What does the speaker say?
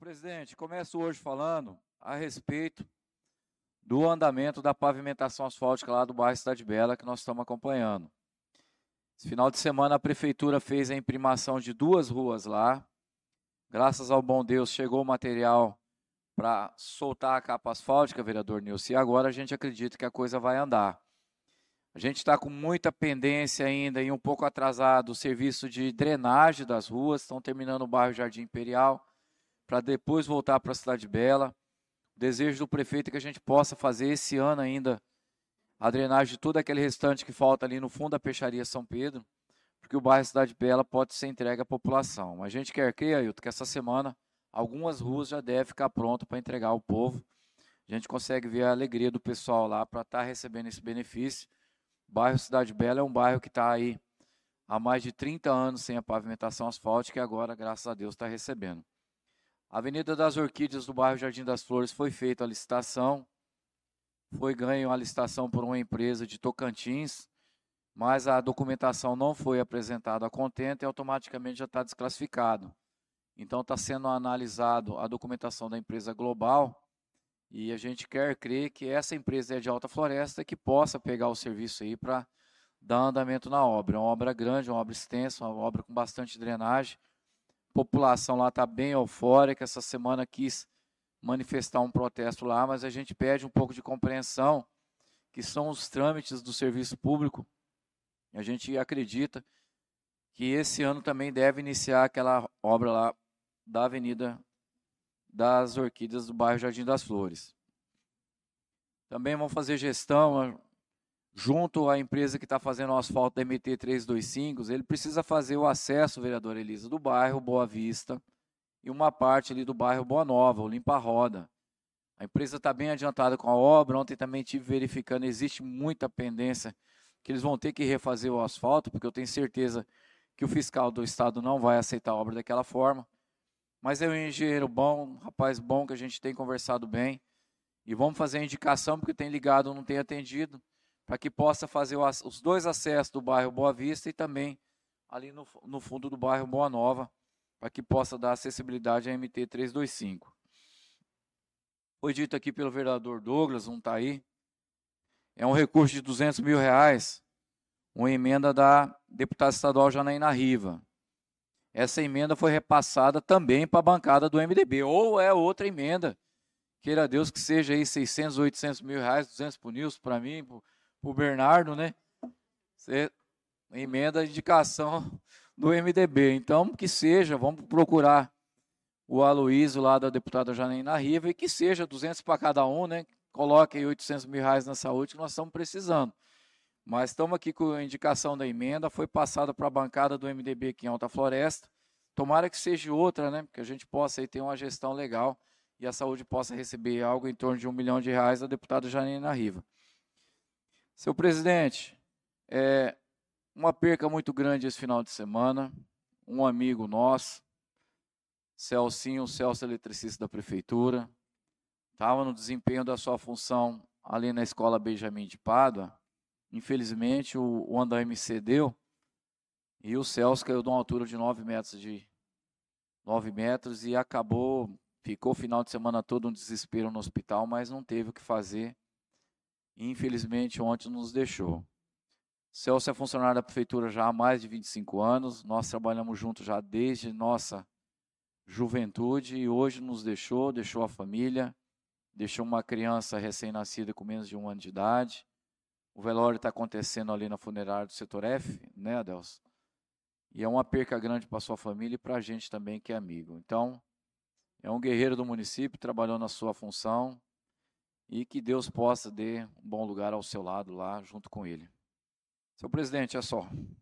Senhor presidente, começo hoje falando a respeito do andamento da pavimentação asfáltica lá do bairro Cidade Bela, que nós estamos acompanhando. Esse final de semana a prefeitura fez a imprimação de 2 ruas lá. Graças ao bom Deus chegou o material para soltar a capa asfáltica, vereador Nilson, e agora a gente acredita que a coisa vai andar. A gente está com muita pendência ainda e um pouco atrasado o serviço de drenagem das ruas, estão terminando o bairro Jardim Imperial, para depois voltar para a Cidade Bela. O desejo do prefeito é que a gente possa fazer esse ano ainda a drenagem de todo aquele restante que falta ali no fundo da Peixaria São Pedro, porque o bairro Cidade Bela pode ser entregue à população. A gente quer crer, Ailton, que essa semana algumas ruas já devem ficar prontas para entregar ao povo. A gente consegue ver a alegria do pessoal lá para estar recebendo esse benefício. O bairro Cidade Bela é um bairro que está aí há mais de 30 anos sem a pavimentação asfáltica e agora, graças a Deus, está recebendo. A Avenida das Orquídeas do bairro Jardim das Flores foi feita a licitação, foi ganho a licitação por uma empresa de Tocantins, mas a documentação não foi apresentada a contento e automaticamente já está desclassificado. Então está sendo analisado a documentação da empresa global e a gente quer crer que essa empresa é de Alta Floresta que possa pegar o serviço aí para dar andamento na obra. É uma obra grande, uma obra extensa, uma obra com bastante drenagem. A população lá está bem eufórica, essa semana quis manifestar um protesto lá, mas a gente pede um pouco de compreensão, que são os trâmites do serviço público. A gente acredita que esse ano também deve iniciar aquela obra lá da Avenida das Orquídeas do bairro Jardim das Flores. Também vamos fazer gestão junto à empresa que está fazendo o asfalto da MT 325, ele precisa fazer o acesso, vereador Elisa, do bairro Boa Vista e uma parte ali do bairro Boa Nova, o Limpa Roda. A empresa está bem adiantada com a obra, ontem também estive verificando, existe muita pendência que eles vão ter que refazer o asfalto, porque eu tenho certeza que o fiscal do estado não vai aceitar a obra daquela forma. Mas é um engenheiro bom, um rapaz bom que a gente tem conversado bem. E vamos fazer a indicação, porque tem ligado, não tem atendido, para que possa fazer os 2 acessos do bairro Boa Vista e também ali no fundo do bairro Boa Nova, para que possa dar acessibilidade à MT 325. Foi dito aqui pelo vereador Douglas, não está aí, é um recurso de R$200 mil, uma emenda da deputada estadual Janaína Riva. Essa emenda foi repassada também para a bancada do MDB, ou é outra emenda, queira Deus que seja aí 600, 800 mil reais, 200 para o Nilson, para mim, para o Bernardo, né? Emenda a indicação do MDB. Então, que seja, vamos procurar o Aloysio lá da deputada Janaína Riva e que seja 200 para cada um, né? Coloque aí 800 mil reais na saúde que nós estamos precisando. Mas estamos aqui com a indicação da emenda, foi passada para a bancada do MDB aqui em Alta Floresta. Tomara que seja outra, né? Que a gente possa aí ter uma gestão legal e a saúde possa receber algo em torno de R$1 milhão da deputada Janaína Riva. Seu presidente, uma perca muito grande esse final de semana, um amigo nosso, Celcinho, o Celso eletricista da prefeitura, estava no desempenho da sua função ali na escola Benjamin de Pádua. Infelizmente o andaime cedeu e o Celso caiu de uma altura de 9 metros e ficou o final de semana todo um desespero no hospital, mas não teve o que fazer. E, infelizmente, ontem nos deixou. Celso é funcionário da prefeitura já há mais de 25 anos, nós trabalhamos juntos já desde nossa juventude e hoje nos deixou a família, deixou uma criança recém-nascida com menos de 1 ano de idade. O velório está acontecendo ali na funerária do setor F, né, Adelson? E é uma perca grande para a sua família e para a gente também que é amigo. Então, é um guerreiro do município, trabalhou na sua função e que Deus possa dar um bom lugar ao seu lado lá, junto com ele. Seu presidente, é só.